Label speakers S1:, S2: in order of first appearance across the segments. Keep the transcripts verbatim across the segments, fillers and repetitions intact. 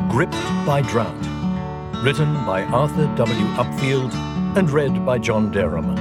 S1: Gripped by Drought, written by Arthur W. Upfield and read by John Derham.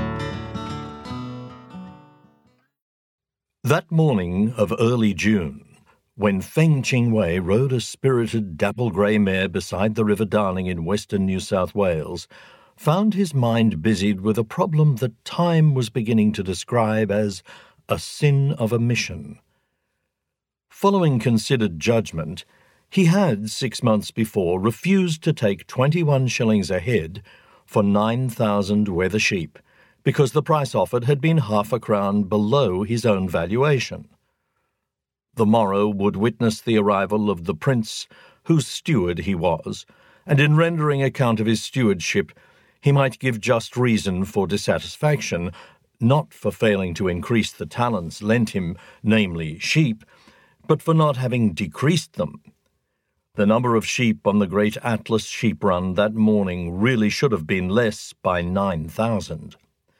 S1: That morning of early June, when Feng Qingwei rode a spirited dapple-grey mare beside the River Darling in western New South Wales, found his mind busied with a problem that time was beginning to describe as a sin of omission. Following considered judgment, he had, six months before, refused to take twenty-one shillings a head for nine thousand wether sheep, because the price offered had been half a crown below his own valuation. The morrow would witness the arrival of the prince whose steward he was, and in rendering account of his stewardship he might give just reason for dissatisfaction, not for failing to increase the talents lent him, namely sheep, but for not having decreased them. The number of sheep on the great Atlas sheep run that morning really should have been less by nine thousand.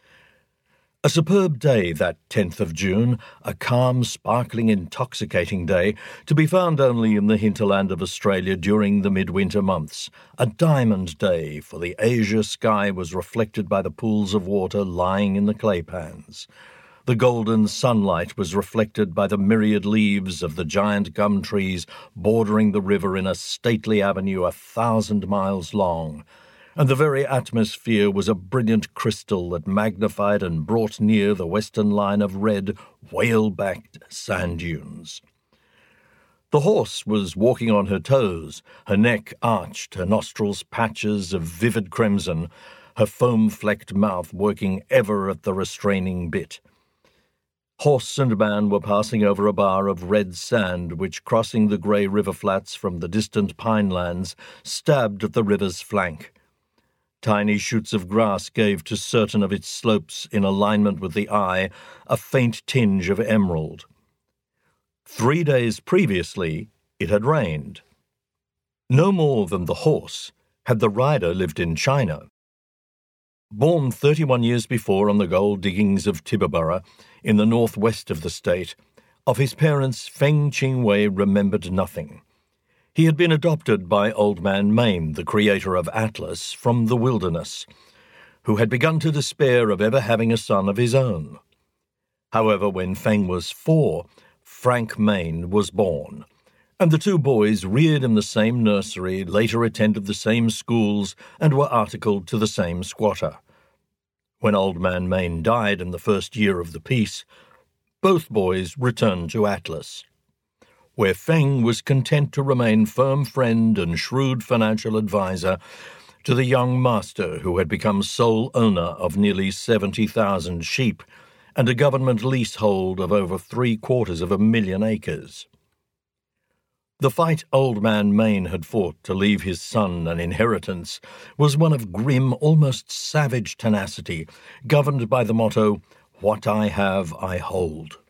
S1: A superb day, that tenth of June, a calm, sparkling, intoxicating day, to be found only in the hinterland of Australia during the midwinter months. A diamond day, for the azure sky was reflected by the pools of water lying in the claypans. The golden sunlight was reflected by the myriad leaves of the giant gum trees bordering the river in a stately avenue a thousand miles long, and the very atmosphere was a brilliant crystal that magnified and brought near the western line of red, whale-backed sand dunes. The horse was walking on her toes, her neck arched, her nostrils patches of vivid crimson, her foam-flecked mouth working ever at the restraining bit. Horse and man were passing over a bar of red sand which, crossing the grey river flats from the distant pinelands, stabbed at the river's flank. Tiny shoots of grass gave to certain of its slopes, in alignment with the eye, a faint tinge of emerald. Three days previously it had rained. No more than the horse had the rider lived in China. Born thirty-one years before on the gold diggings of Tibooburra, in the northwest of the state, of his parents Feng Qingwei remembered nothing. He had been adopted by Old Man Main, the creator of Atlas, from the wilderness, who had begun to despair of ever having a son of his own. However, when Feng was four, Frank Main was born, and the two boys, reared in the same nursery, later attended the same schools and were articled to the same squatter. When Old Man Main died in the first year of the peace, both boys returned to Atlas, where Feng was content to remain firm friend and shrewd financial adviser to the young master who had become sole owner of nearly seventy thousand sheep and a government leasehold of over three-quarters of a million acres. The fight Old Man Main had fought to leave his son an inheritance was one of grim, almost savage tenacity, governed by the motto, "What I have, I hold."